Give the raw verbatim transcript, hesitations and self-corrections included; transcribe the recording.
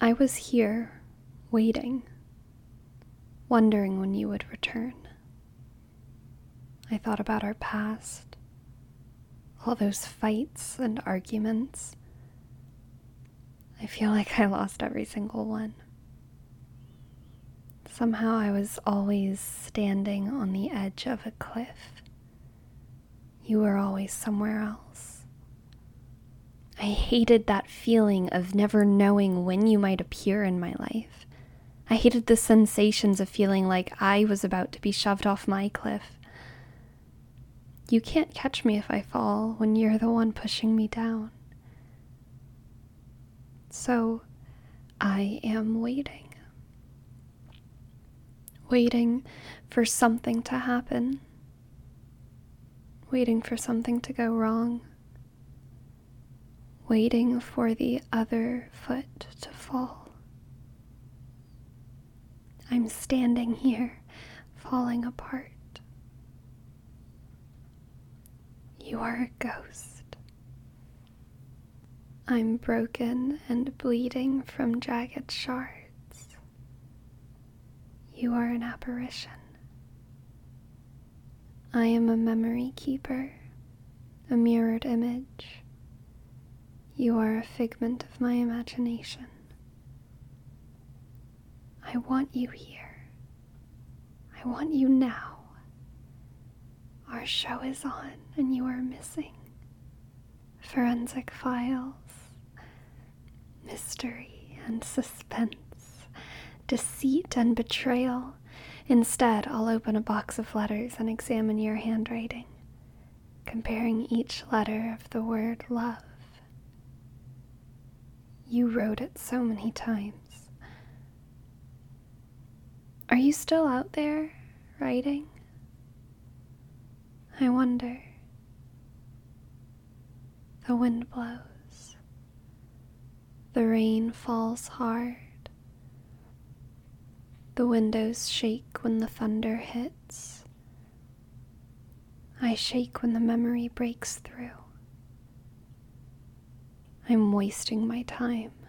I was here, waiting, wondering when you would return. I thought about our past, all those fights and arguments. I feel like I lost every single one. Somehow I was always standing on the edge of a cliff. You were always somewhere else. I hated that feeling of never knowing when you might appear in my life. I hated the sensations of feeling like I was about to be shoved off my cliff. You can't catch me if I fall when you're the one pushing me down. So I am waiting. Waiting for something to happen. Waiting for something to go wrong. Waiting for the other foot to fall. I'm standing here, falling apart. You are a ghost. I'm broken and bleeding from jagged shards. You are an apparition. I am a memory keeper, a mirrored image. You are a figment of my imagination. I want you here. I want you now. Our show is on and you are missing. Forensic files, mystery and suspense, deceit and betrayal. Instead, I'll open a box of letters and examine your handwriting, comparing each letter of the word love. You wrote it so many times. Are you still out there, writing? I wonder. The wind blows. The rain falls hard. The windows shake when the thunder hits. I shake when the memory breaks through. I'm wasting my time.